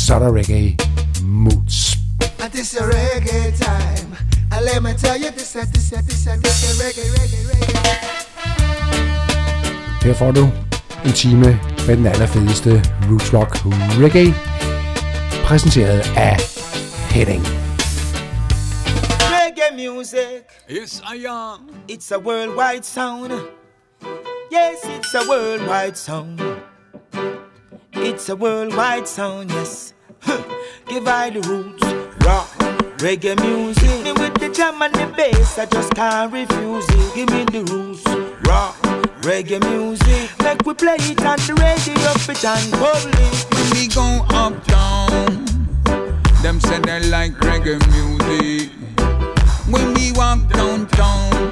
så er der reggae moods. And this a reggae time. And let me tell you, this a reggae. Her får du en time med den allerfedeste roots rock reggae, præsenteret af Heading. Reggae music. Yes, I am. It's a worldwide sound. Yes, it's a worldwide sound. It's a worldwide sound, yes. Give I the roots, rock, reggae music. Me with the jam and the bass, I just can't refuse it. Give me the roots, rock, reggae music. Make we play it on the radio, fit and public. When we go uptown, them say they like reggae music. When we walk downtown,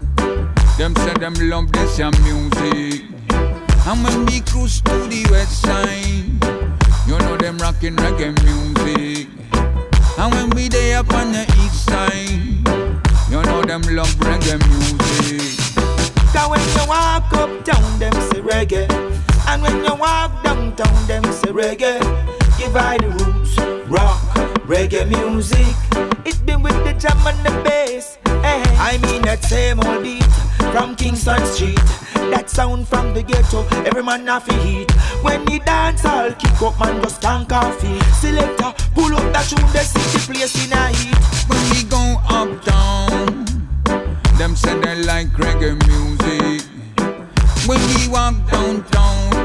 them say them love this music. And when we cruise to the west side, you know them rockin' reggae music. And when we day up on the east side, you know them love reggae music. Cause when you walk uptown, them say reggae. And when you walk downtown, them say reggae. Give I the roots, rock, reggae music. It be with the jam and the bass. Hey. I mean that same old beat from Kingston Street. That sound from the ghetto, every man have a heat. When you dance, I'll kick up, man, just stank coffee. Selector, pull up that tune, they see the place in a heat. When we go uptown, them say they like reggae music. When we walk downtown,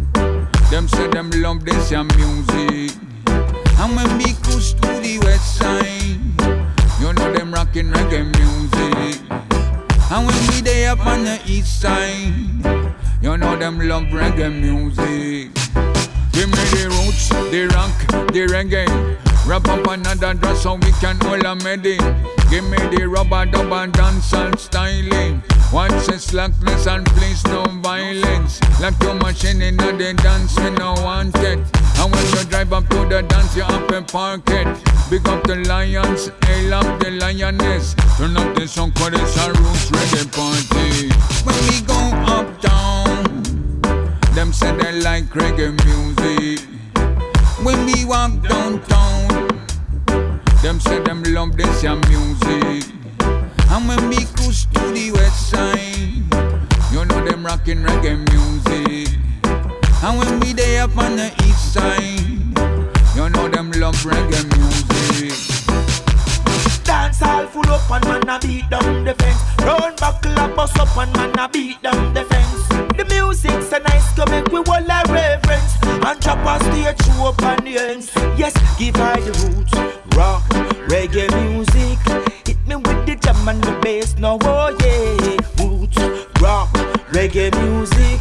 them say them love this music. And when we cruise to the west side, you know them rockin' reggae music. And when we day up on the east side, you know them love reggae music. Give me the roots, the rock, the reggae. Wrap up another dress so we can hold a medi. Give me the rubber dub and dancehall styling. Watch the slackness and please no violence. Like your machine in the dance, we no want it. And when you drive up to the dance, you have to park it. Big up the lions, hail up the lioness. Turn up the song for this a roots reggae party. When we go uptown, them say they like reggae music. When we walk downtown, them say them love this music. And when we cruise to the west side, you know them rockin' reggae music. And when we day up on the east side, you know them love reggae music. Dance all full up and man a beat down the fence. Round buckle a bust up and man a beat down the fence. The music's so nice to make we all a reverence. And chop a stage show up on the ends. Yes, give I the roots, rock, reggae music. Hit me with the jam and the bass now, oh yeah. Roots, rock, reggae music.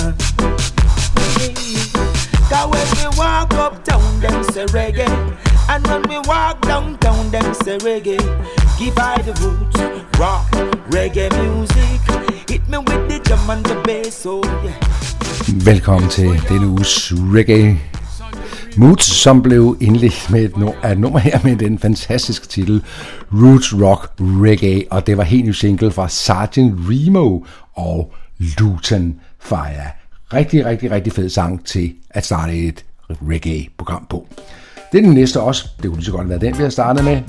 Cause when we walk uptown, them say reggae. And when we walk downtown, them say reggae. Give I the roots, rock, reggae music. Hit me with the drum and the bass, oh yeah. Velkommen til denne uges reggae moods, som blev indledt med et nummer her med den fantastiske titel Roots Rock Reggae, og det var helt ny single fra Sergeant Remo og Luton Fire. Rigtig fed sang til at starte et reggae-program på. Det er den næste også. Det kunne lige så godt være den, vi har startet med.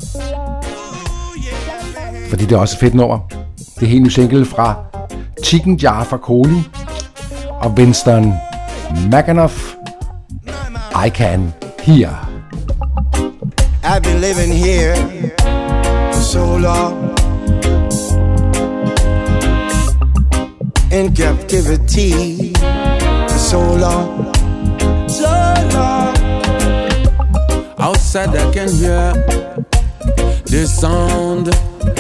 Fordi det er også et fedt nummer. Det er helt ny single fra Chicken Jar fra Koli og Winston McAnuff. I Can Hear. I've been living here for so long, in captivity for so long, so long. Outside I can hear the sound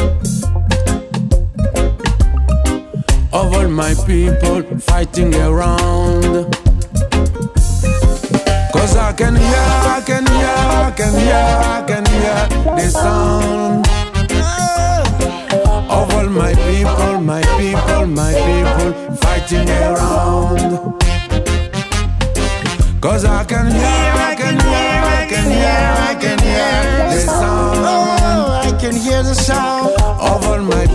of all my people fighting around. 'Cause I can hear the sound of all my people fighting around. 'Cause I can hear the sound. Oh, I can hear the sound of all my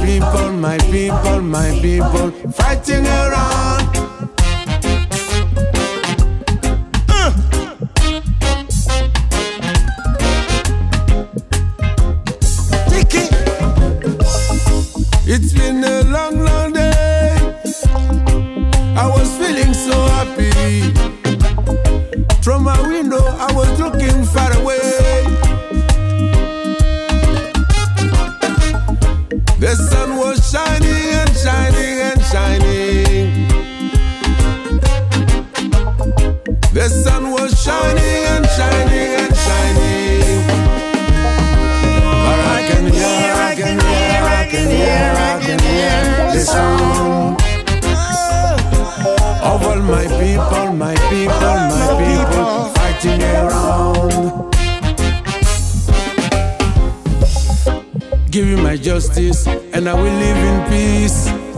people fighting around. was feeling so happy. From my window, I was looking far away. The sun was shining and shining and shining. The sun was shining and shining and shining. But I can hear, I can hear, I can hear, I can hear the sound of all my people, my people, my people fighting around. Give me my justice and I will live in peace.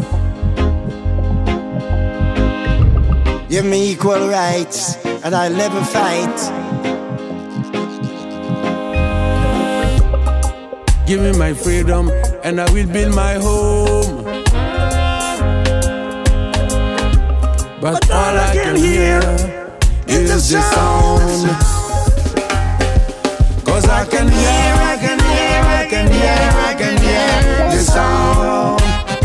Give me equal rights and I'll never fight. Give me my freedom and I will build my home. But all I can hear is the sound. Cause I can hear, I can hear, I can hear, I can hear the sound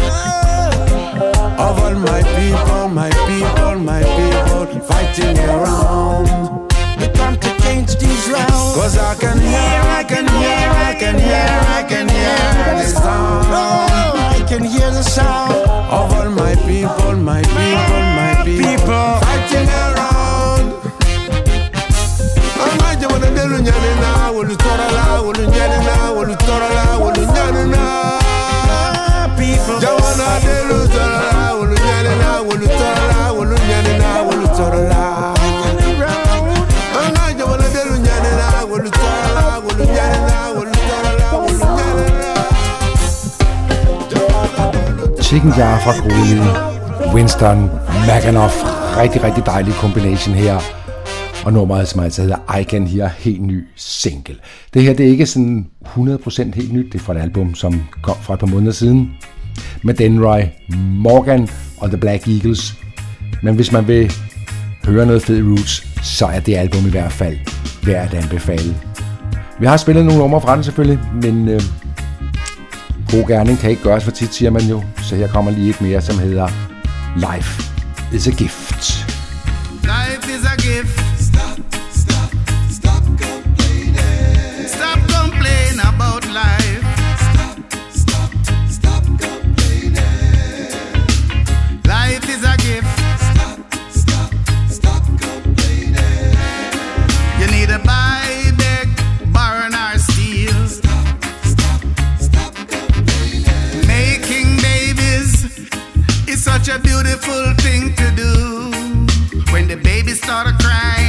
of all my people, my people, my people fighting around. We come to change these rounds. Cause I can hear, I can hear, I can hear, I can hear the sound. Oh, I can hear the sound of all my people, my people, my people fighting around. I'm not going to do it now. Will you start alive? Will you get it now? Will you start alive? Will you get it now? People, you wanna do it now? Will you get it now? Will you start alive? Will you get it now? Will you start alive? I'm not going to do it now. Will you start alive? Will you get it now? Will you start alive? Will you get it now? Chicken Jar fra gruppen Winston McAnuff. Rigtig, rigtig dejlig kombination her. Og nummeret, som altså hedder I Can Hear, helt ny single. Det her, det er ikke sådan 100% helt nyt. Det er fra et album, som kom fra et par måneder siden. Med Denroy Morgan og The Black Eagles. Men hvis man vil høre noget fed roots, så er det album i hvert fald værd at anbefale. Vi har spillet nogle numre fra den selvfølgelig, men god gerning kan ikke gøres for tit, siger man jo. Så her kommer lige et mere, som hedder Life is a Gift. Life is a gift. Stop complaining. Stop complaining about life. Stop complaining. Life is a gift. Stop complaining. You need to buy, beg, borrow, or steal. Stop complaining. Making babies is such a beautiful thing to do. When the baby started crying,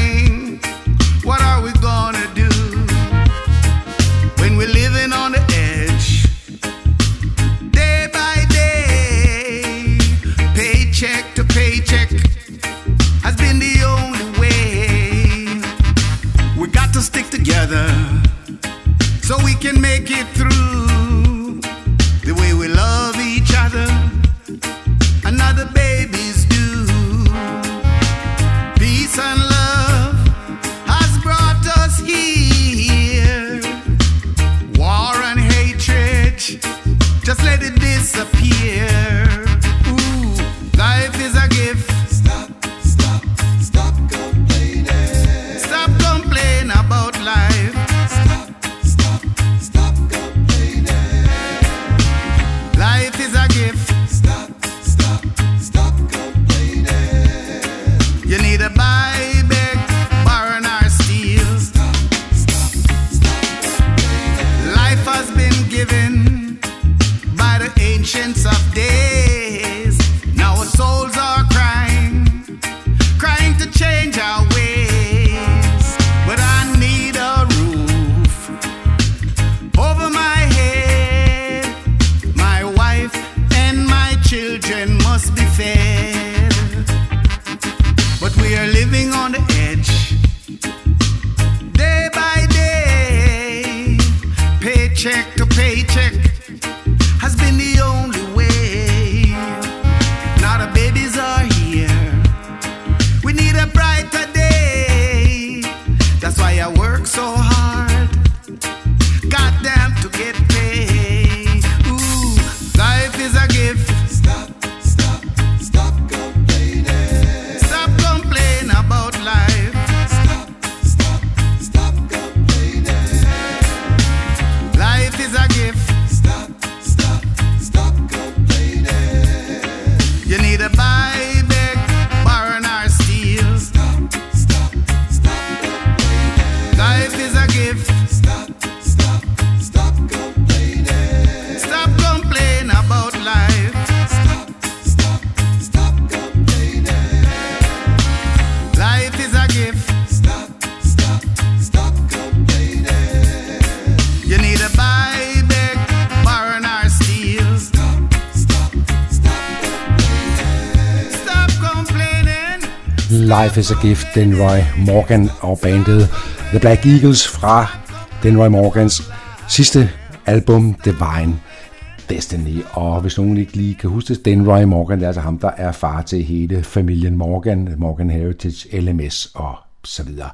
Life is a Gift, Denroy Morgan og bandet The Black Eagles fra Denroy Morgans sidste album Divine Destiny. Og hvis nogen ikke lige kan huske det, Denroy Morgan, det er altså ham, der er far til hele familien Morgan, Morgan Heritage, LMS og så videre.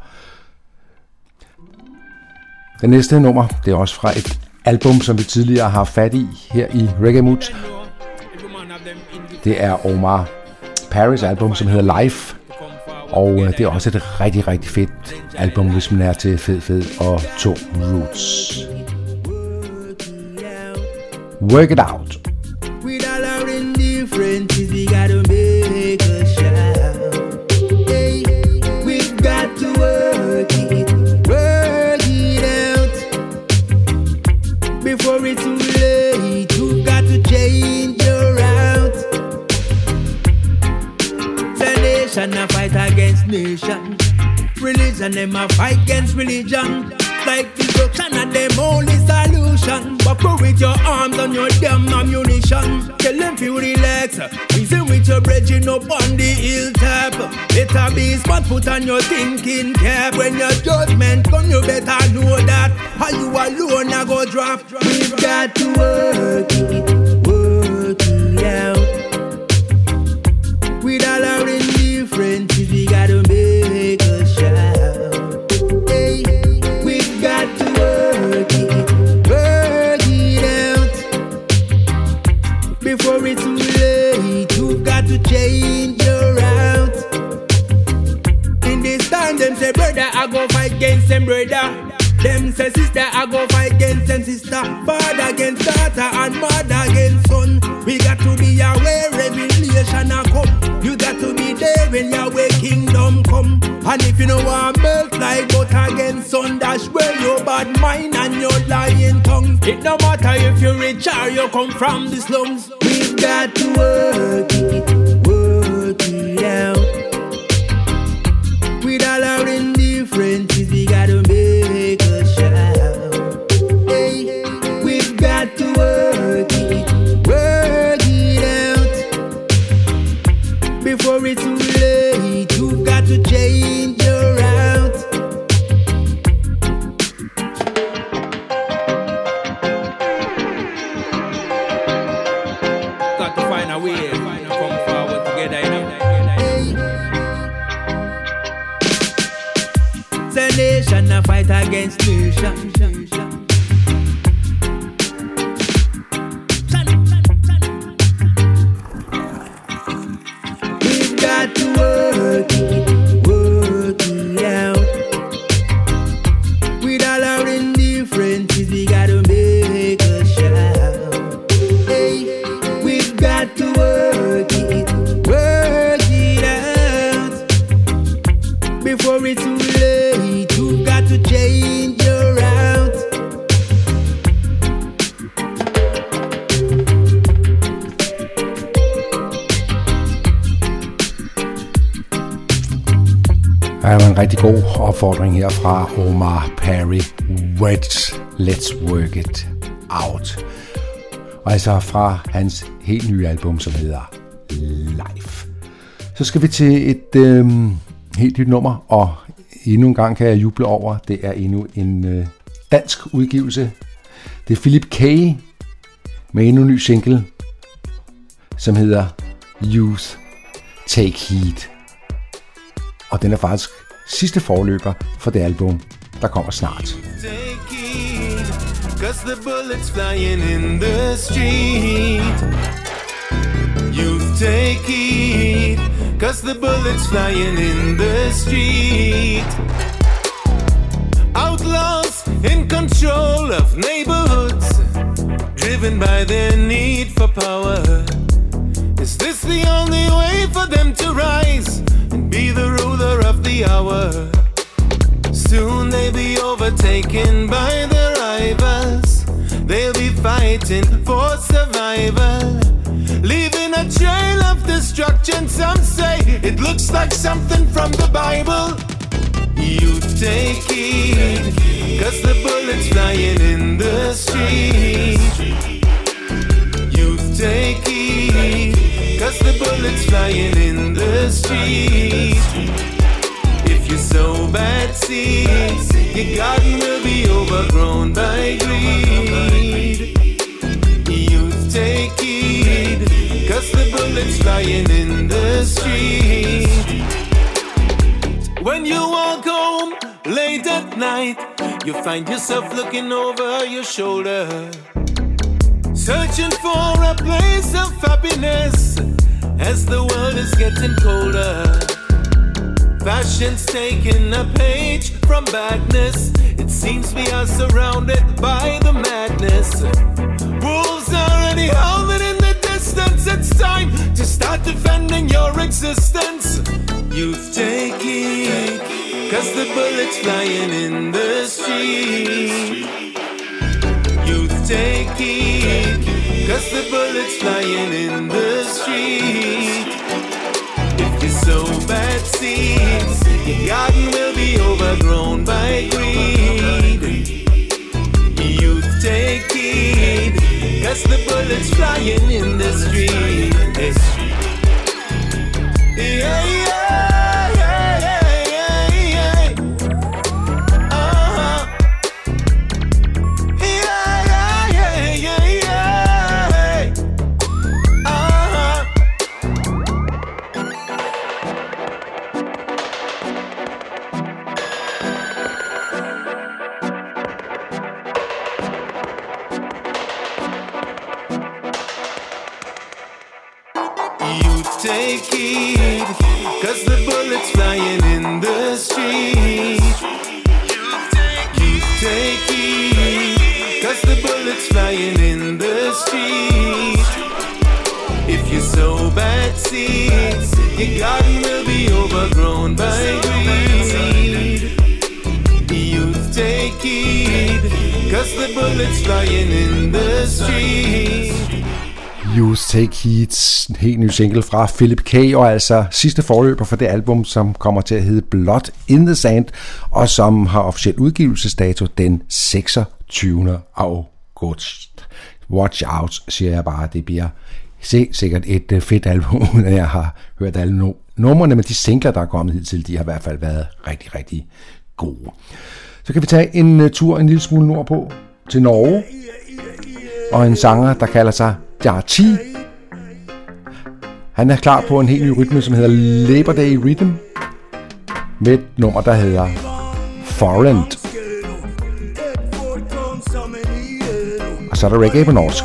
Det næste nummer, det er også fra et album, som vi tidligere har fat i her i Reggae Moods. Det er Omar Paris album, som hedder Life. Og det er også et rigtig, rigtig fedt album, hvis man er til fed og tung roots. Work it out. With all our indifferences, we gotta make a shout. Hey, we've got to work it out. Before it's too late, you've got to change your route. The nation a fight against nation. Religion them a fight against religion. Like destruction and them only solution. But go with your arms and your damn ammunition. Tell them to relax. Reason with your bridging up on the hilltop. Better be smart, put on your thinking cap. When your judgment come, you better know that how you alone a go drop. We've got to work it out. With all our indifferences, we gotta make a shout. Hey, we've got to work it out. Before it's too late, you've got to change your route. In this time, them say brother, I go fight against them brother. Them say sister, I go fight against them sister. Father against daughter and mother against son. We got to be aware revelation a come. You got to be there when Yahweh kingdom come. And if you know want melt like butter against sun, dash where your bad mind and your lying tongue. It no matter if you're rich or you come from the slums. We've got to work it out. With all our indifferences, we gotta make a shout. Hey, we've got to work it out. Before it's too late, you've got to change your route. Got to find a way, come forward together, you know. The nation a fight against nation. We've got to work it out. With all our indifferences, we gotta make a shout. Hey, we've got to work it out. Before it's too late, you've got to change your route. Der er en rigtig god opfordring her fra Omar Perry. Let's work it out. Og altså fra hans helt nye album, som hedder Life. Så skal vi til et helt nyt nummer, og endnu en gang kan jeg juble over, det er endnu en dansk udgivelse. Det er Philip K. med endnu en ny single, som hedder Youth Take Heed. Og den er faktisk sidste forløber for det album, der kommer snart. Take heed, 'cause the bullets flying in the street. Youth take heed, 'cause the bullets flying in the street. Outlaws in control of neighborhoods, driven by their need for power. Is this the only way for them to rise and be the ruler of the hour? Soon they'll be overtaken by their rivals. They'll be fighting for survival, leaving a trail of destruction. Some say it looks like something from the Bible. You take heed, 'cause the bullets flying in the street. You take heed, 'cause the bullets flying in the street. If you sow bad seeds, your garden will be overgrown by greed. Youth, take heed, 'cause the bullets flying in the street. When you walk home late at night, you find yourself looking over your shoulder, searching for a place of happiness as the world is getting colder. Fashion's taking a page from badness. It seems we are surrounded by the madness. Wolves are already howling in the distance. It's time to start defending your existence. Youth, take it, 'cause the bullets flying in the street. Youth, take it, 'cause the bullets flying in the street. If you sow bad seeds, your garden will be overgrown by greed. Youth, take heed, 'cause the bullets flying in the street. Yeah, yeah, yeah, yeah, yeah. Uh-huh. Yeah, yeah, yeah, yeah, yeah. Uh-huh. Take heed, 'cause the bullets flying in the street. You take heed, 'cause the bullets flying in the street. If you sow bad seeds, your garden will be overgrown by greed. You take heed, 'cause the bullets flying in the street. Youth, Take Heed, helt ny single fra Philip K., og altså sidste forløber for det album, som kommer til at hedde Blood in the Sand, og som har officiel udgivelsesdato den 26. august. Watch out, siger jeg bare. Det bliver sikkert et fedt album, når jeg har hørt alle numrene, men de singler, der er kommet hidtil, de har i hvert fald været rigtig, rigtig gode. Så kan vi tage en tur en lille smule nordpå til Norge, og en sanger, der kalder sig Jarti. Han er klar på en helt ny rytme, som hedder Labor Day Rhythm, med et nummer, der hedder Foreign. Og så er der reggae på norsk.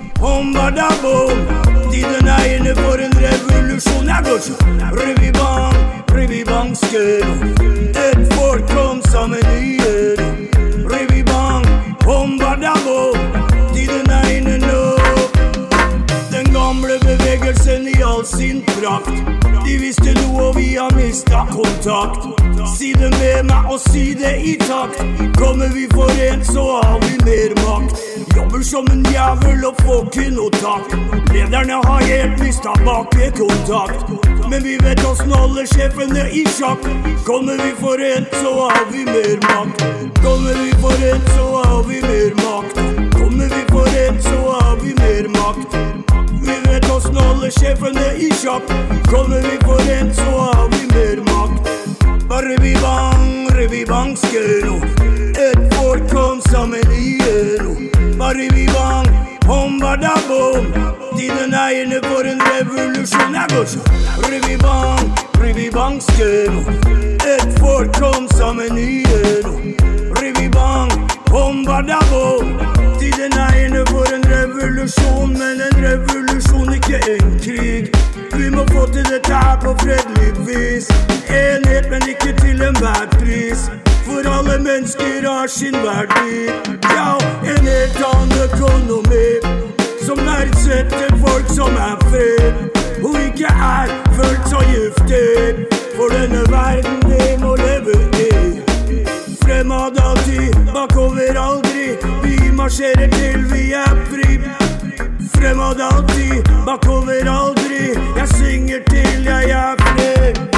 Tiden er inne for en revolusjon. Jeg går så Ribibang, skøro. Et folk kom sammen i ero. Ribibang, bombardabo. Tiden er inne nå. Den gamle bevegelsen i all sin prakt. De visste noe og vi har mistet kontakt. Si det med meg og si det i takt. Kommer vi forent så har vi mer makt. Jobber som en jævel og får ikke noe takk. Lederne har helt mistet bakkekontakt. Men vi vet hvordan alle sjefene i sjakk. Kommer vi forent så har vi mer makt. Kommer vi forent så har vi mer makt. Kommer vi forent så har vi mer makt. Vi vet hvordan alle sjefene i sjakk. Kommer vi forent så har vi mer makt. Ribibang, skøro. Et folk kom sammen i ero. Ribibang, bombardabom. Tiden er inne for en revolusjon. Jeg går så Ribibang, skøro. Et folk kom sammen i ero. Ribibang, bombardabom. Tiden er inne for en revolusjon, men en revolusjon, ikke en krig. Vi må få til dette her på fredelig vis. Enhet, men ikke til en hver pris. For alle mennesker har sin verdi. Ja, en helt annen økonomi som verdsetter folk som er fred, og ikke er følt så giftig. For denne verden vi må leve i. Fremad alltid, bakover aldri. Vi marsjerer til vi er fri. Fremad alltid, bakover aldri. Jeg synger til jeg er fri.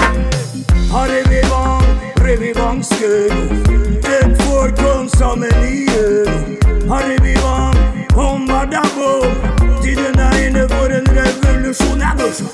Ribibang, skøro. Et folk kom sammen i ero. Ribibang, bombardabom. Tiden er inne for en revolusjon. Jeg går så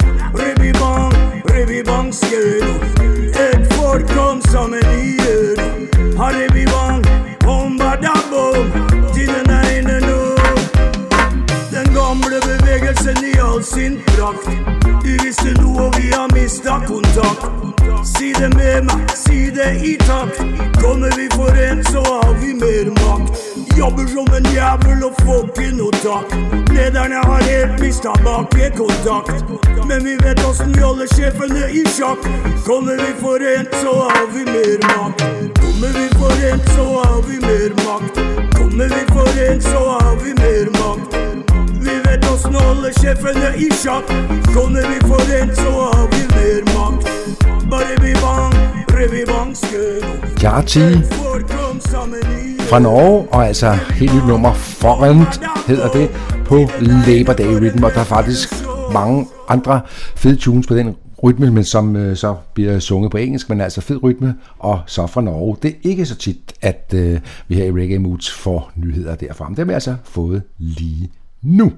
bang scared. Head forward come so many years. Harry be bang, boom ba da boom. Tiden är inne nu. Den gamla bevegelsen i all sin prakt. Du visste nog och vi har mistat kontakt. Si det med mig, si det i takt. Kommer vi få rent så har vi mer makt. Jobbar som en jävel och fucking och tack. Ledarna har helt mistat bakkontakt. Men vi vet oss vi håller cheferna i schack. Kommer vi få rent så har vi mer makt. Kommer vi få rent så har vi mer makt. Kommer vi få rent så har vi mer makt. Vi vet oss nu håller cheferna i schack. Kommer vi få rent så har vi mer makt. Bare vi bang, revi bang skød. Jarti fra Norge, og altså helt nyt nummer, Forrent hedder det, på Labor Day Rhythm, og der er faktisk mange andre fede tunes på den rytme, men som så bliver sunget på engelsk, men altså fed rytme, og så fra Norge. Det er ikke så tit, at vi her i Reggae Moods får nyheder derfra, men dem har vi altså fået lige nu.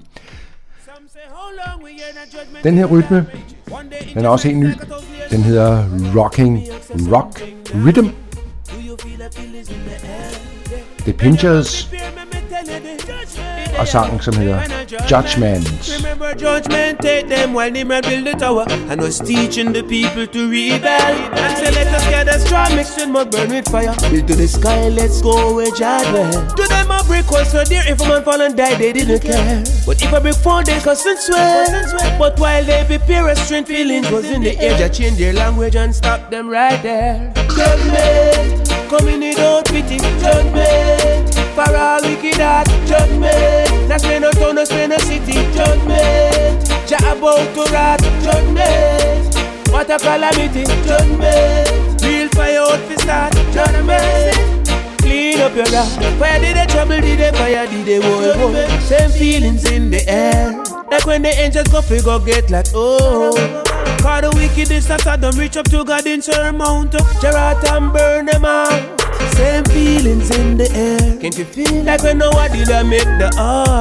Den her rytme, den er også helt ny. Den hedder Rocking Rock Rhythm. The Pinchers og sangen som hedder Judgment. Remember judgment, take them while Nimrod build the tower and was teaching the people to rebel. And say let us gather strong, mix with mud, burn with fire. Build to the sky, let's go where Jah dwell. To them a brick was so dear, if a man fall and die, they didn't care. But if a brick fall, they cuss and swear. But while they prepare, a strange feelings was in the air. Jah change their language and stop them right there. Judgment, coming without pity. Judgment, for all wicked heart. Judgment, that's when no town, that's when no city. Judgment, Jah about to wrath. Judgment, what a calamity. Judgment, real fire out fi start. Judgment, clean up your wrath. Fire did the trouble, did the fire, did the war. Same feelings in the air. Like when the angels go figure get like oh. Cause the wickedest that Saddam reach up to God in surmount. Gerard and burn them out. Same feelings in the air. Can't you feel like when nobody that make the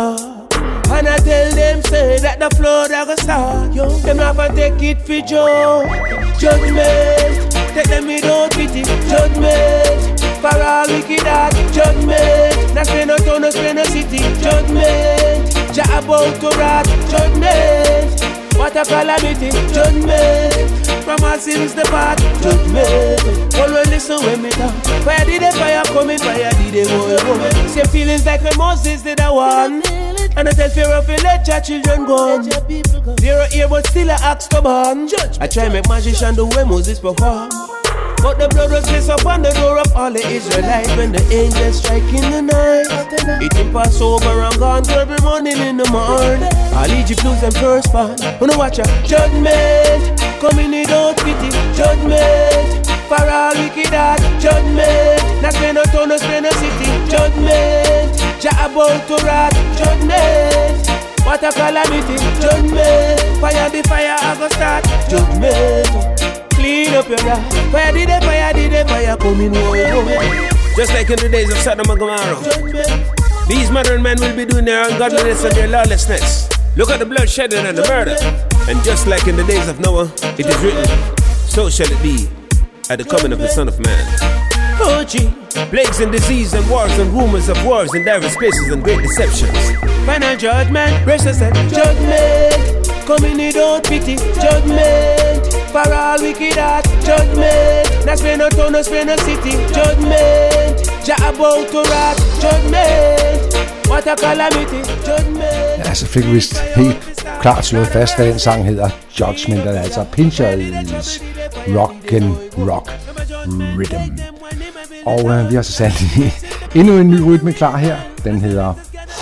and I tell them say that the flood I go start. Yo, them not gonna take it for Joe. Judgment, take them without pity. Judgment, for all wicked heart. Judgment, that's when no town, that's when no city. Judgment, Jah about to wrath. Judgment, what a calamity. Judgment, from our sins depart. Judgment, always listen when me talk. Fire did the fire coming, fire did the war. Same feelings like when Moses did a one. And I tell Pharaoh to let your children go. Zero ear but still I ask to burn. I try make magician the way Moses perform. But the blood was placed upon the door of all the Israelites when the angels strike in the night. Eating Passover and gone to every morning in the morning. All Egypt lose them first born. Wanna watch a judgment coming without pity. Judgment for all wicked heart. Judgment not when no town, not when no city. Judgment Jah about to wrath. Judgment, what a calamity. Judgment, fire the fire I go start. Judgment, clean up your wrath. Fire did the fire coming home. Just like in the days of Sodom and Gomorrah, these modern men will be doing their ungodliness and their lawlessness. Look at the bloodshed and the murder. And just like in the days of Noah, it is written, so shall it be at the coming of the Son of Man. Oh gee, plagues and disease and wars and rumors of wars in diverse places and great deceptions. Final judgment, precious and judgment, coming without pity. Judgment, for all wicked heart. Judgment, that's when no town, that's when no city. Judgment, Jah about to wrath. Judgment, what a calamity. Judgment. Ja, så fik vi vist helt klart slået fast, at den sang hedder Judgment, og altså Pinchers Rockin' Rock Rhythm. Og vi har så sat endnu en ny rytme klar her. Den hedder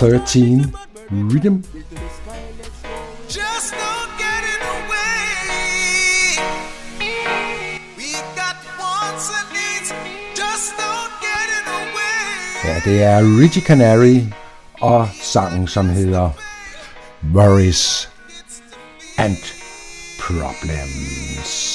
13 Rhythm. Ja, det er Richie Canary og sangen, som hedder Worries and Problems.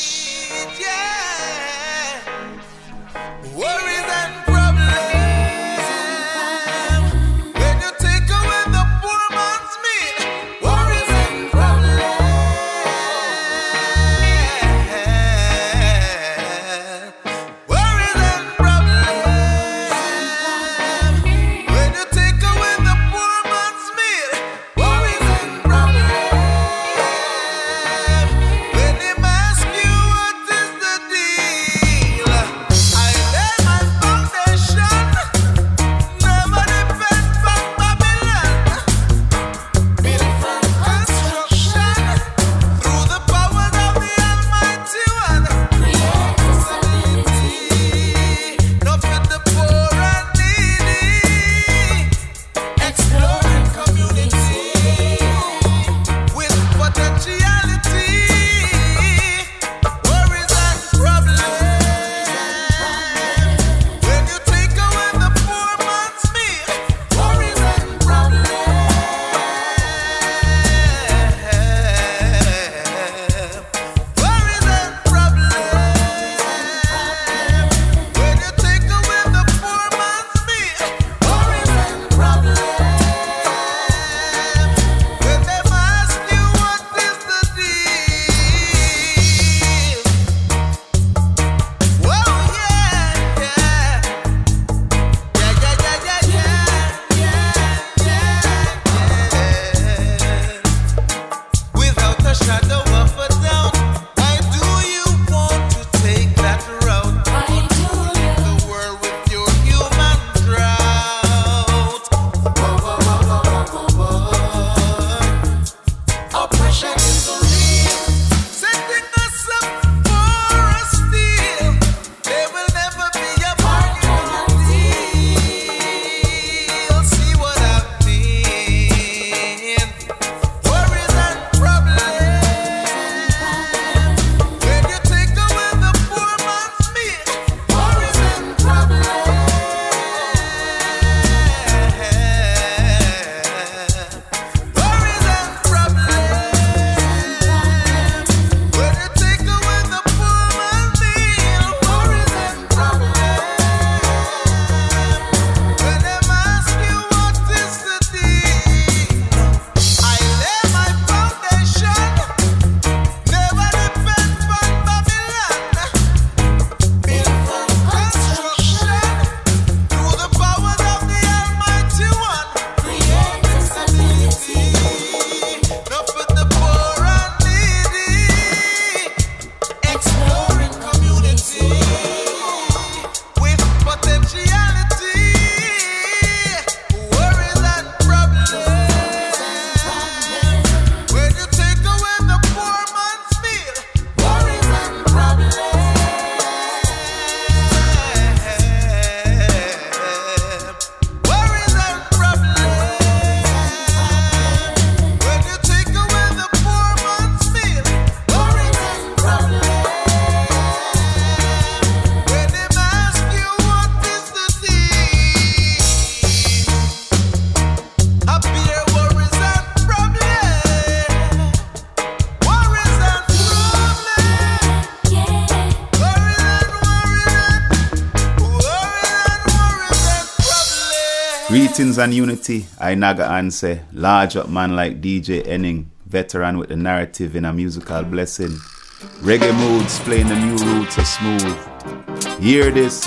Greetings and unity, I Naga and say, large up man like DJ Enning, veteran with the narrative in a musical blessing. Reggae moods playing the new roots are smooth. Hear this.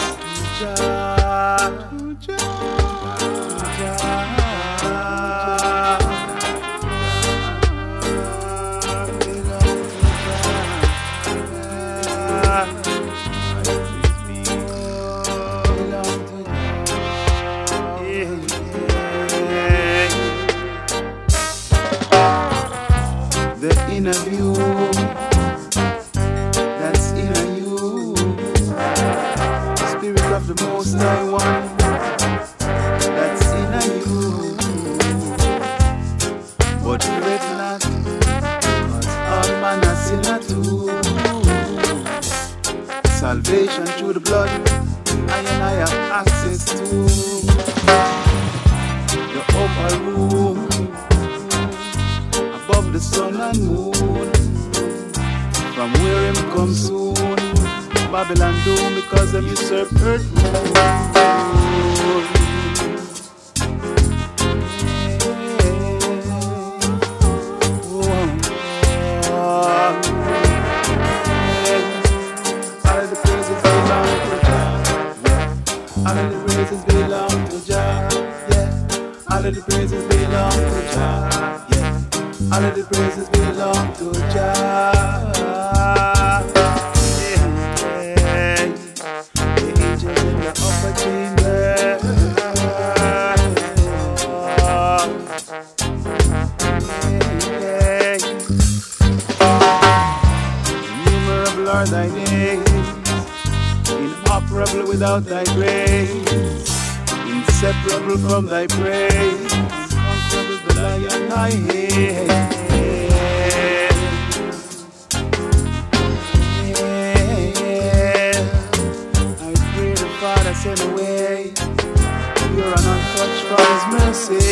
Interview that's in you, Spirit of the Most High One that's in you. But fret not, 'cause all man has sinner too. Salvation through the blood, I have access to the upper room above the sun and moon. From where him come soon, Babylon doom because them usurp earth moon. All of the praises belong to Jah. All of the praises belong to Jah. Yeah. All of the praises belong to Jah. All of the praises belong to Jah. Yeah. The angels in the upper chamber. Yeah. Innumerable are thy days, inoperable witho't thy grace, inseparable from thy praise. The lion I hate. I pray the Father send away. You're an untouched from His mercy.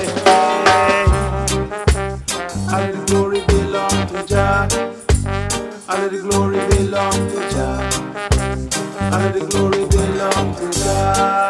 All of the glory belong to Jah. All of the glory belong to Jah. All of the glory belong to Jah.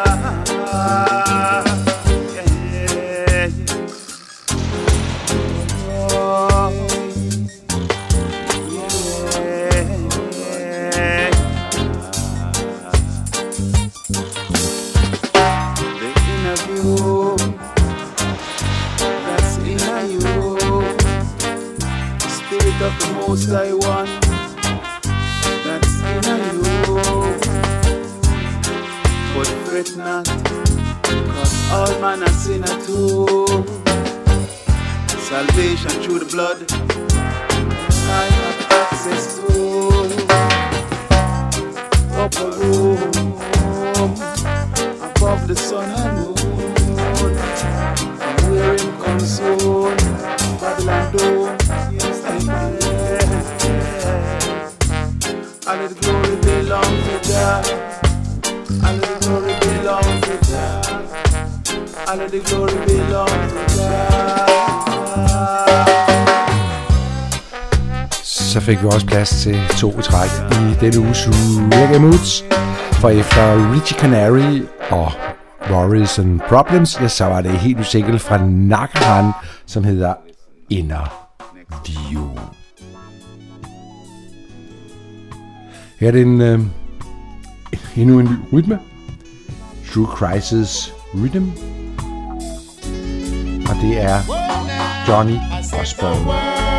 Of the Most High One that's in you. But fret not, 'cause all man are sinner too. Salvation through the blood, I have access to upper room above the sun and moon. From where him comes soon, Babylon dome. All of the glory belong to Jah. All of the glory belong to Jah. All of the glory belong to Jah. Så fik vi også plads til 2 træk i denne uges Reggae Moods. For efter Richie Canary og Worries and Problems, ja, så var det helt ny single fra Nakahan, som hedder Inner View. Her er det endnu en ny rytme. True Crisis Rhythm. Og det er Johnny Osborne.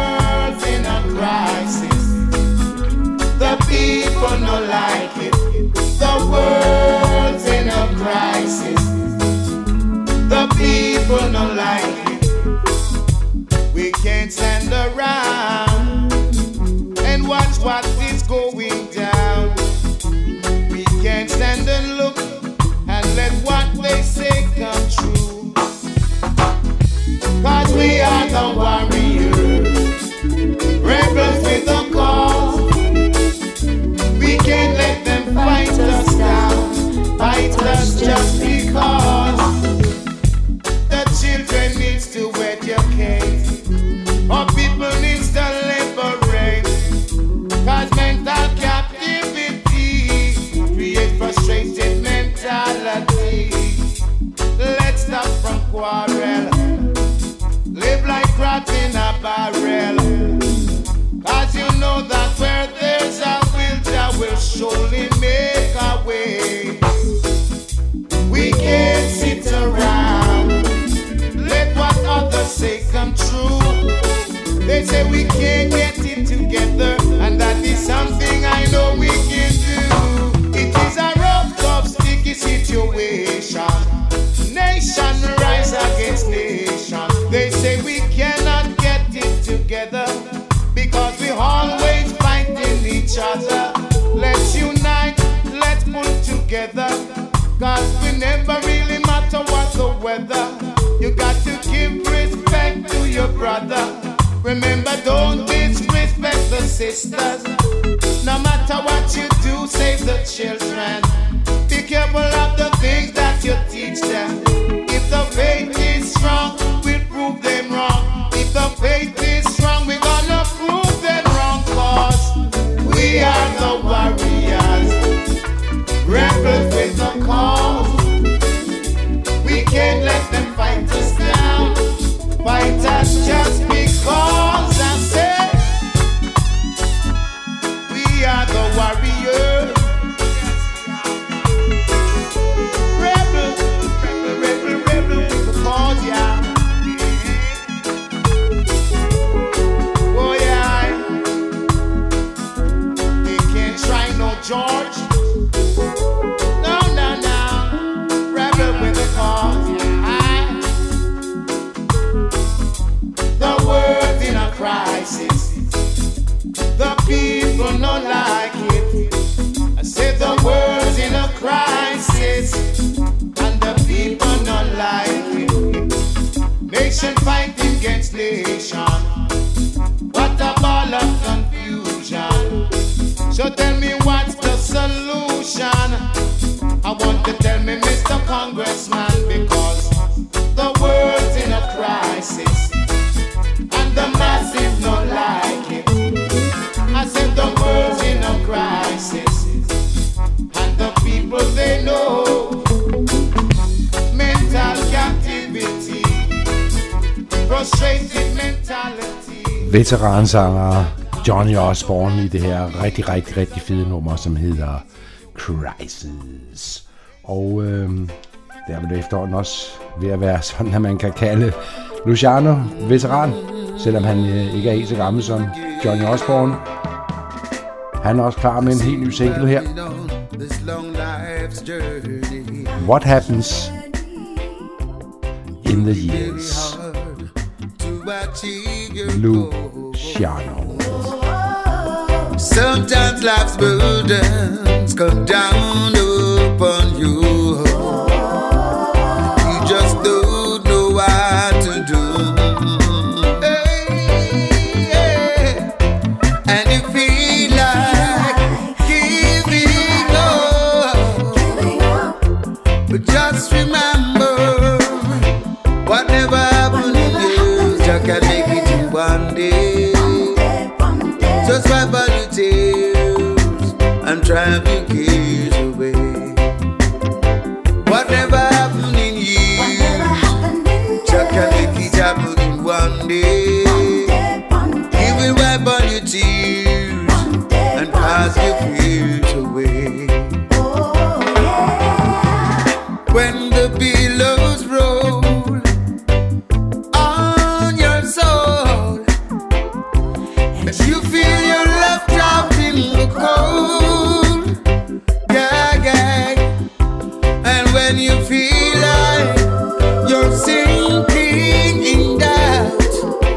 The people no like it. The world's in a crisis. The people no like it. We can't stand around and watch what is going down. We can't stand and look and let what they say come true. 'Cause we are the warriors, rebels with a cause. We can't let them fight us down, fight us just because. The children needs to educate, our people needs to liberate. 'Cause mental captivity creates frustrated mentality. Let's stop together. Cause we never really matter what the weather. You got to give respect to your brother. Remember, don't disrespect the sisters. No matter what you do, save the children. Be careful of the things that you teach them. If the faith is strong, we'll prove them wrong. If the faith is strong, we're gonna prove them wrong. Cause we are the warriors, rebels with the cause. We can't let them fight us down, fight us just because. I say we are the warriors, rebel with the cause, yeah. Oh yeah, they can't try no George. No, rebel with the cause, yeah. The world's in a crisis. The people not like it. I said the world's in a crisis, and the people not like it. Nation fighting against nation. What a ball of confusion. So tell me what's the solution? I want to tell me, Mr. Congressman, because the world's in a crisis, and the masses not like it. I said the world's in a crisis, and the people they know. Mental captivity, frustrated mentality. Veteransanger Johnny Osbourne i det her rigtig fede nummer, som hedder Crisis. Og der er vel efterhånden også ved at være sådan, at man kan kalde Luciano veteran, selvom han ikke er helt så gammel som Johnny Osbourne. Han er også klar med en helt ny single her. What Happens in the Years. Luciano. Sometimes life's burdens come down upon you. You just don't know what to do. Hey, and you feel like giving up. But just remember, whatever happened in you, you can make it in one day. Just wipe out your tears and drive your cares away. Whatever happened in years, Jah can make it happen in one day. He will wipe out your tears and pass your fears away. When the billows roll on your soul, and you feel your love dropped in the cold, yeah. And when you feel like you're sinking in doubt,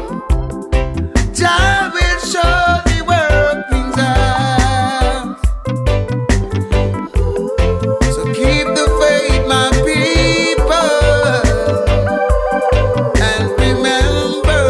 Jah will surely work things out. So keep the faith, my people, and remember,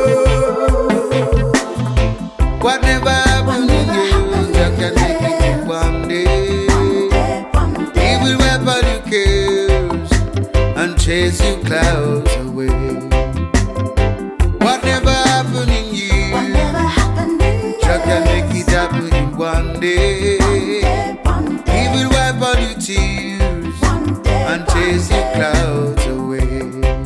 whatever happened in you, Jah can make it in one day. He will wipe all your cares and chase your clouds away. Whatever happened in you, Jah can make it happen in one day. He will wipe all your tears and chase your clouds away.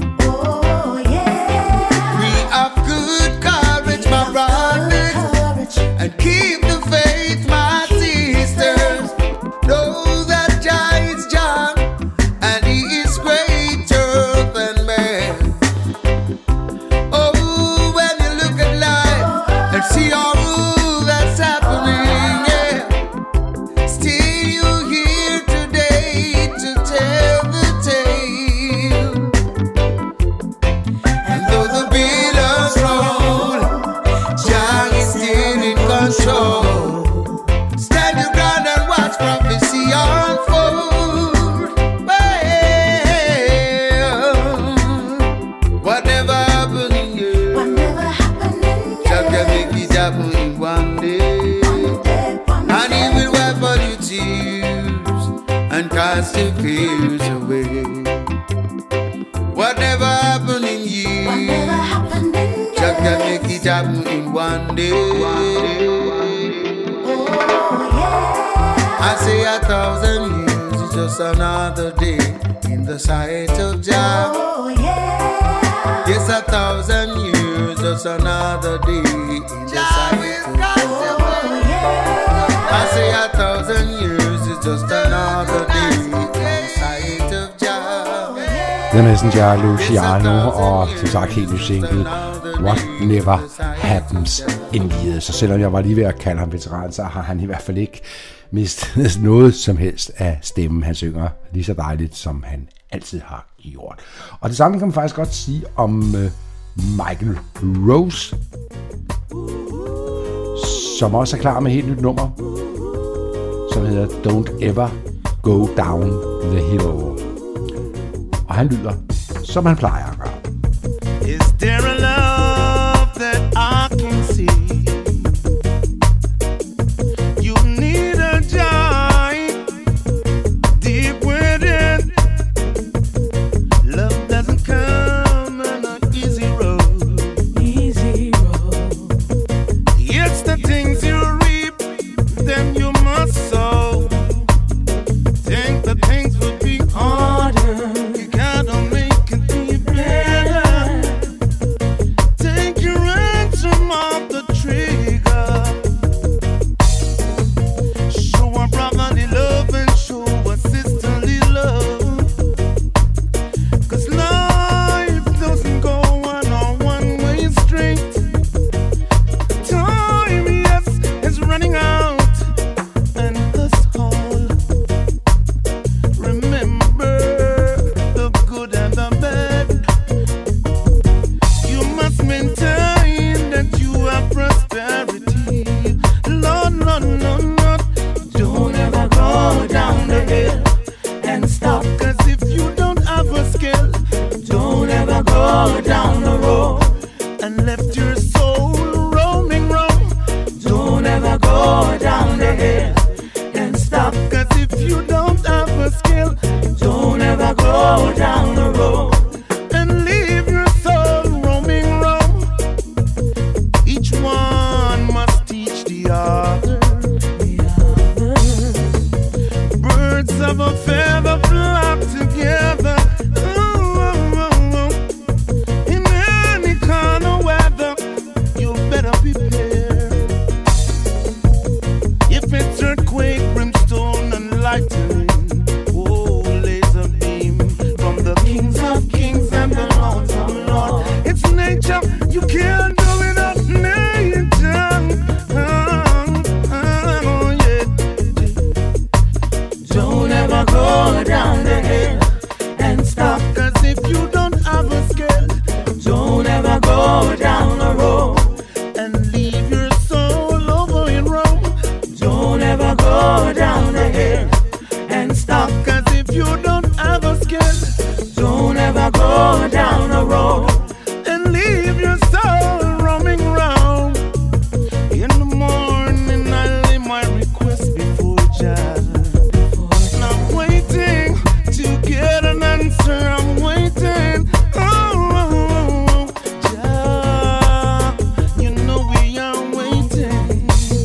We have good courage, my brothers, and keep the faith, my sisters. Know that Jah is Jah, and He is greater than man. Oh, when you look at life and see all that's happening, yeah, still you're here today to tell the tale. And though the billows roll, Jah is still in control. Stand your ground and watch prophecy unfold. and cast your fears away. Whatever happened in years, Jah can make it happen in one day. I say 1,000 years is just another day in the sight of Jah. Yes, 1,000 years just another day in the sight of Jah. I say 1,000 years is just another day in the sight of Jah. The Messenger, Luciano og som sagt helt ny single What Never Happens in livet. Så selvom jeg var lige ved at kalde ham veteran, så har han i hvert fald ikke mistet noget som helst af stemmen. Han synger lige så dejligt, som han altid har gjort. Og det samme kan man faktisk godt sige om Michael Rose, som også er klar med et helt nyt nummer, som hedder Don't Ever Go Down the Hill. Og han lyder, som han plejer at gøre. Is there a love that I can see? You need a joy deep within. Love doesn't come on an easy road. Easy road. It's the things you reap, then you must sow. Think the things will be harder. You gotta make it be better. Take your ransom off the trigger. Show a brotherly love and show a sisterly love. 'Cause life doesn't go on a one-way street. Time, yes, is running out, and us all remember the good and the bad. You must maintain that you have prosperity. Lord, Lord, Lord, Lord, don't ever go down the hill and stop. 'Cause if you don't have a skill, don't ever go down the road and left your soul roaming wrong. Don't ever go down the hill and stop. 'Cause if you don't have a skill, don't ever go down the road and leave your soul roaming wrong. Each one must teach the other. Birds of a feather flock together. In any kind of weather, you better prepare. If it's earthquake, brimstone, and lightning, oh, laser beam from the kings of kings and the lords of lords. It's nature, you can't do it up nature. Oh, yeah. Don't ever go down the hill and stop. 'Cause if you don't have a skill, don't ever go down the road and leave your soul over in Rome. Don't ever go down the hill and stop. 'Cause if you don't have a skill, don't ever go down the road and leave your soul roaming round. In the morning I lay my request before Jah. And I'm waiting to get an answer. I'm waiting. Oh, Jah, you know we are waiting.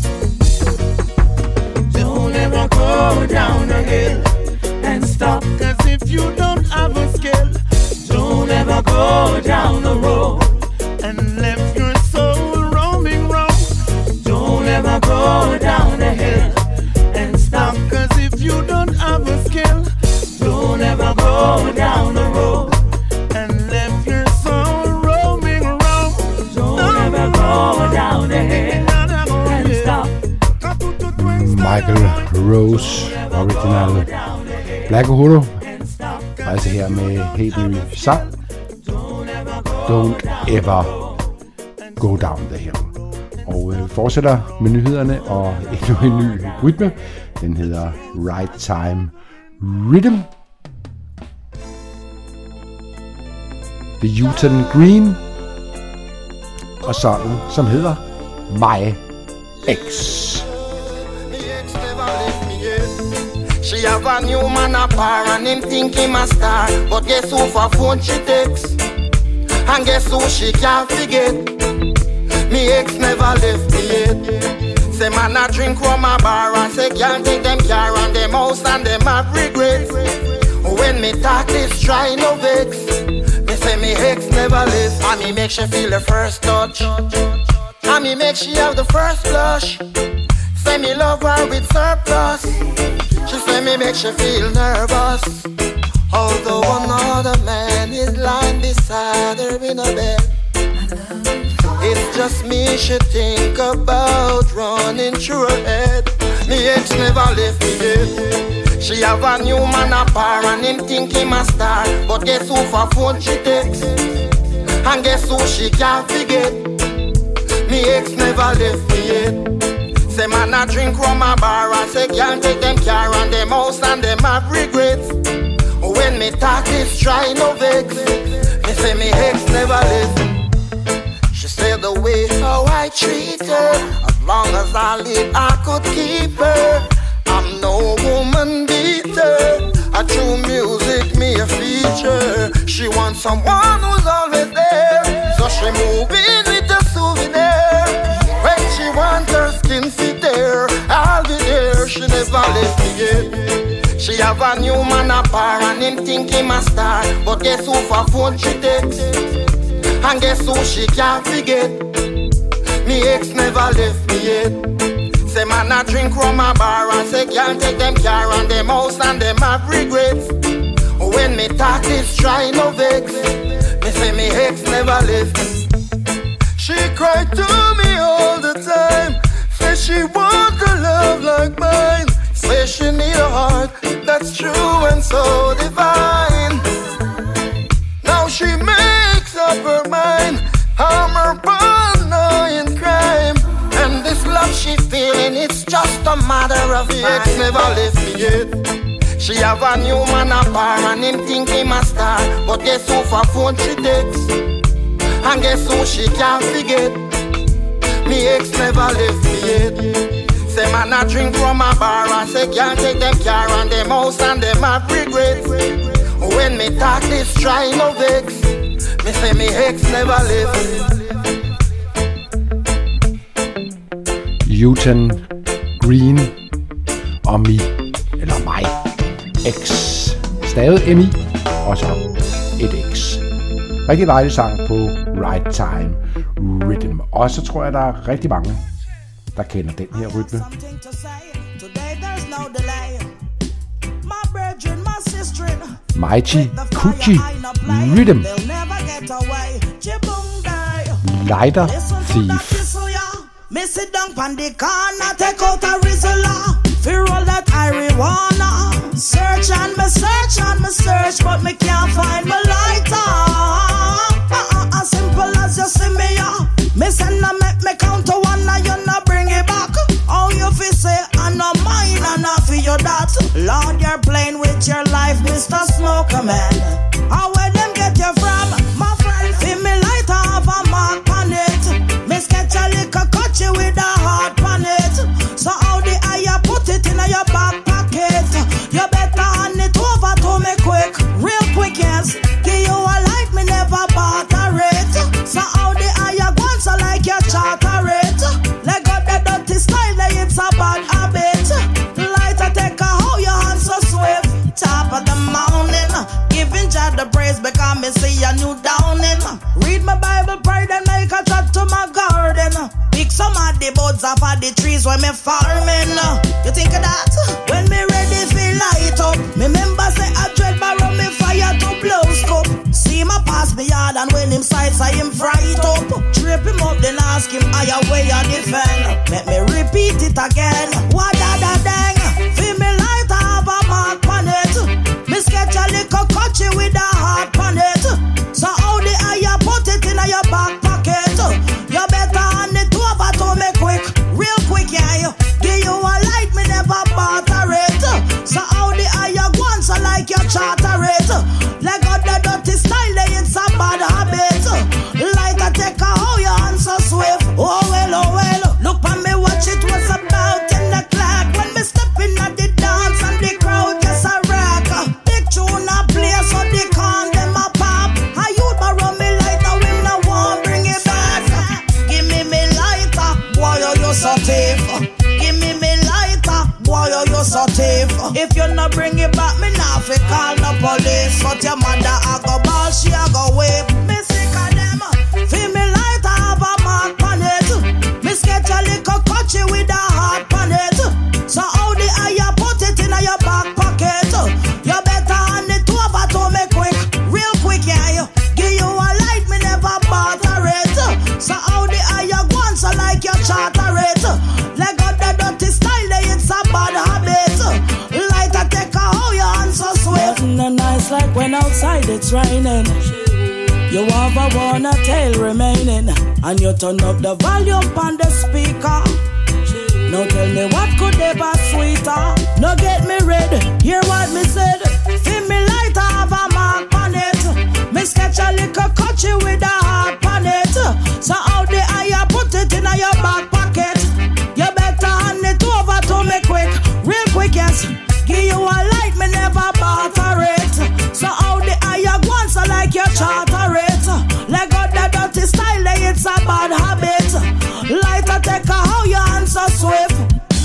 Don't ever go down the hill and stop. 'Cause if you don't have a skill, don't ever go down the road and left your soul roaming wrong. Don't ever go down the hill and stop. 'Cause if you don't have a skill, don't ever go down the road and left your soul roaming wrong. Don't ever go down the hill and stop. Michael Rose, original Black Uhuru, altså her med helt ny sang, Don't Ever Go Down the Hill. Og fortsætter med nyhederne og endnu en ny rytme. Den hedder Right Time Rhythm. The Uton Green og sangen, som hedder My Ex. She have a new man a par and him think him a star. But guess who for phone she takes? And guess who she can't forget? Me ex never left me yet. Say man a drink from a bar and say can't take them car and them house and them have regrets. When me talk this try no vex. Me say me ex never left. And me make she feel the first touch. And me make she have the first blush. Say me love her with surplus. She say me make she feel nervous. Although another man is lying beside her in a bed. It's just me she think about running through her head. Me ex never left me yet. She have a new man a par and him think him a star. But guess who for phone she takes? And guess who she can't forget? Me ex never left me yet. Say man a drink from a bar and say can't take them car and them house and them have regrets. When me talk this try no vex. Me say me ex never left. She said the way how I treat her, as long as I live I could keep her. I'm no woman beater. A true music me a feature. She wants someone who's always there. So she move in with a souvenir. When she wants her skin fit there, I'll be there. She never left me yet. She have a new man a par and him think him a star. But guess who for phone she takes? And guess who she can't forget? Me ex never left me yet. Say man a drink from a bar and say can't take them car and them house and them have regrets. When me talk this try no vex. Me say me ex never left. She cried to me all the time. Say she want a love like mine. Say she need a heart that's true and so divine. Now she makes up her mind. I'm her partner in crime. And this love she feeling, it's just a matter of time. Ex never left me yet. She have a new man a par and him think him a star. But guess who for phone she takes? And guess who she can't forget? Me ex never left me yet. Say man a drink from a bar and say can't take them car and them house and them have regrets. When me talk this try no vex. Me say me ex never left. Newton Green og Mi, eller mig, X, stavet M-I, og så et X. Rigtig dejlig sang på Right Time Rhythm. Og så tror jeg, der er rigtig mange, der kender den her rytme. Mighty Coochie Rhythm. Lighter Thief. Me sit down on the corner, take out a Rizla. Fear all that marijuana. Search and me search, but me can't find my lighter. As simple as you see me, me send a make me count to one, and you not bring it back. All you fi say, I know mine, and not for your that. Lord, you're playing with your life, Mr. Smoker Man. How where them get you from? My friend, feel me lighter, have a mark on it. Me sketch a little you with a hard planet. So how the eye put it in your back pocket. You better hand it over to me quick, real quick, yes. Give you a light, me never barter it. So how the eye gone so like you charter it. Let go the dirty style, it's a bad habit. Lighter take a how your hands so swift. Top of the mountain, giving God the praise because me see a new downing. Read my Bible, pray, then make a chat to my garden. Pick some of the buds off of the trees when me farming. You think of that? When me ready feel light up. Me member say I dread borrow me fire to blow scope. See my pass me yard and when him sights I him fright up. Trip him up then ask him higher way I defend. Let me repeat it again. What da dang? Feel me light have a mark on it. Me sketch a little country with a heart on it. So how the eye put it in your back pocket. You better hand it over to me quick, real quick, yeah. Give you a light, me never barter it. So how the eye gone so like you charter it. Let go the dirty style, it's a bad habit. Lighter take a how your hands so swift. Oh well, look on me, watch it was about in the back, me now fi call no police. But your mother a go ball, she a go whip. Me sick of them. Feel me light, I have a mark on it. Me sketch a little coachy with a heart on it. So how the eye put it in your back pocket? You better hand it over to me quick, real quick, yeah. Give you a light, me never barter it. So how the eye go on, so like you charter it. Let go the dirty style, it's a bad habit. Light a take a how your hands so swift. Nothing no nice like when outside it's raining. You have a wanna tail remaining, and you turn up the volume on the speaker. Now tell me what could ever sweeter. No get me red, hear what me said. Feel me light, I have a mark on it. Me sketch a little coachy with a heart on it. So how the eye put it in your back pocket? You better hand it over to me quick, real quick, yes. Give you a light, me never barter it. So how the eye go on, so like you charter it. Let go the dirty style, it's a bad habit. Light a take a how your hands so swift.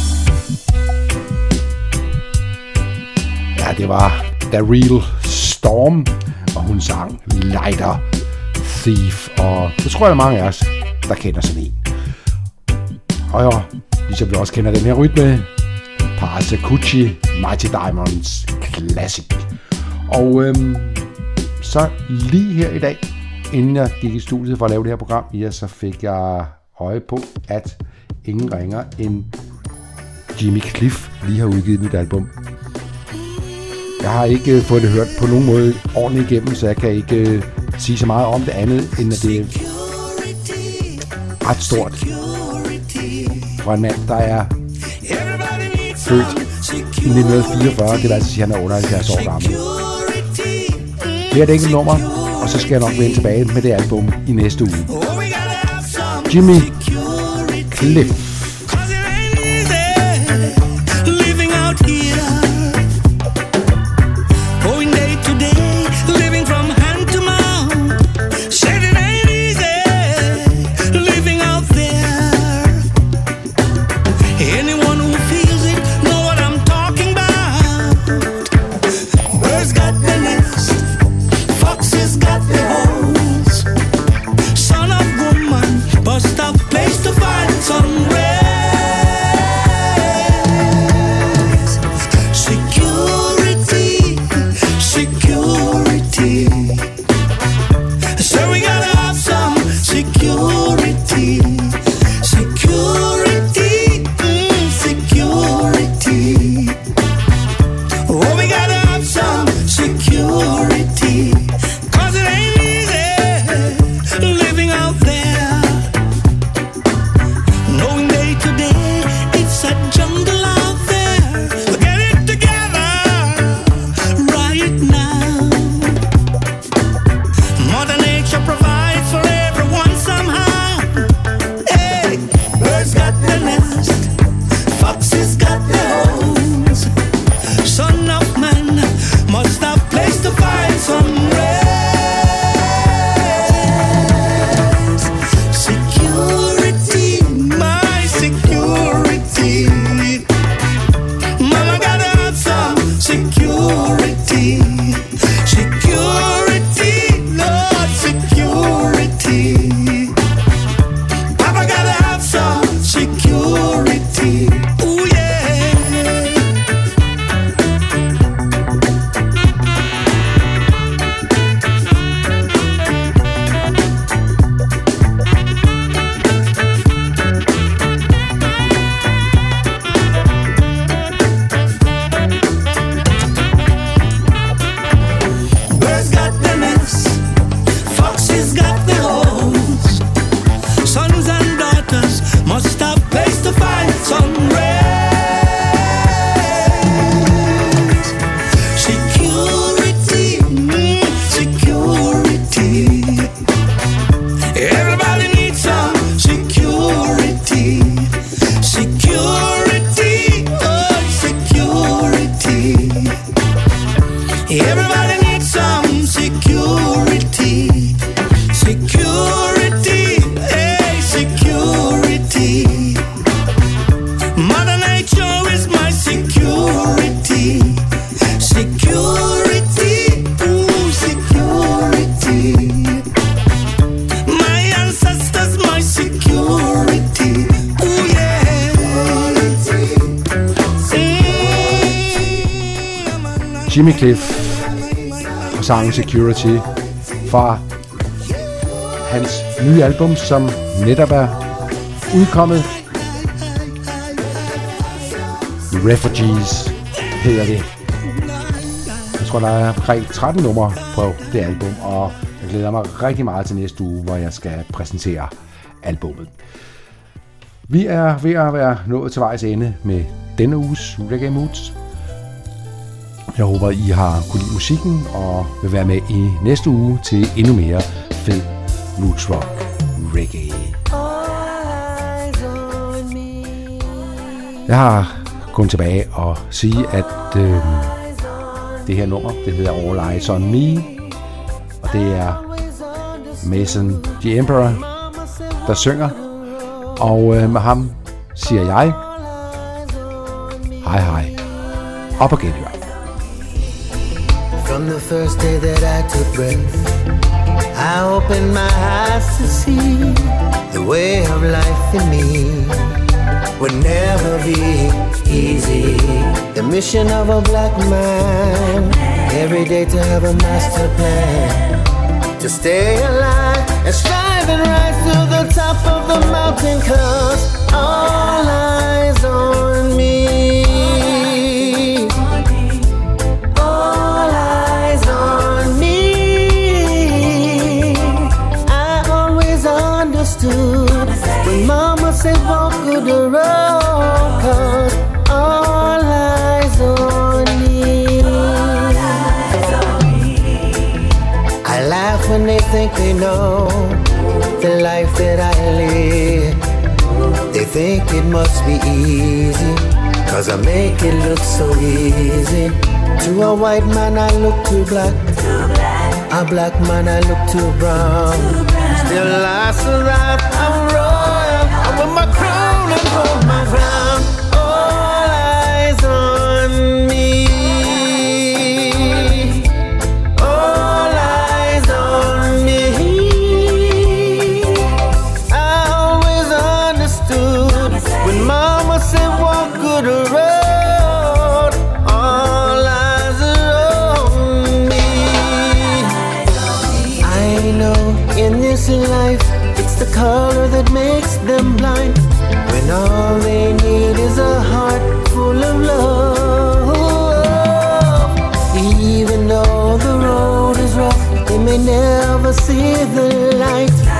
Ja, det var The Real Storm, og hun sang Lighter Thief, og det tror jeg, der er mange af os, der kender sådan en. Og jo, ligesom vi også kender den her rytme, Parasakuchi, Mighty Diamonds Classic. Og så lige her i dag, inden jeg gik i studiet for at lave det her program, ja, så fik jeg øje på, at ingen ringer end Jimmy Cliff lige har udgivet et nyt album. Jeg har ikke fået det hørt på nogen måde ordentligt igennem, så jeg kan ikke sige så meget om det andet, end at det er ret stort for en mand, der er født i 1944, det vil altså sige, at han er 78 år gammel. Det er det enkelt nummer, og så skal jeg nok vende tilbage med det album i næste uge. Jimmy Cliff. Jimmy Cliff og sangen Security fra hans nye album, som netop er udkommet. Refugees hedder det. Jeg tror, der er omkring 13 numre på det album, og jeg glæder mig rigtig meget til næste uge, hvor jeg skal præsentere albummet. Vi er ved at være nået til vejs ende med denne uges Reggae Moods. Jeg håber, I har kunnet lide musikken og vil være med i næste uge til endnu mere fed roots rock reggae. Jeg har gået tilbage og sige, at det her nummer, det hedder All Eyes on Me, og det er Mason the Emperor, der synger, og med ham siger jeg hej hej, op og genhør. From the first day that I took breath, I opened my eyes to see the way of life in me would never be easy. The mission of a black man, every day to have a master plan, to stay alive and strive and rise to the top of the mountain, 'cause all eyes on me. When mama said walk good the road, 'cause all eyes on me. I laugh when they think they know the life that I live. They think it must be easy, 'cause I make it look so easy. To a white man I look too black, a black man I look too brown. Still I survive, I'm royal, I wear my crown and hold my crown. All eyes on me. All eyes on me. I always understood when mama said walk good road. All eyes are on me. I know in this life, it's the color that makes them blind, when all they need is a heart full of love. Even though the road is rough, they may never see the light.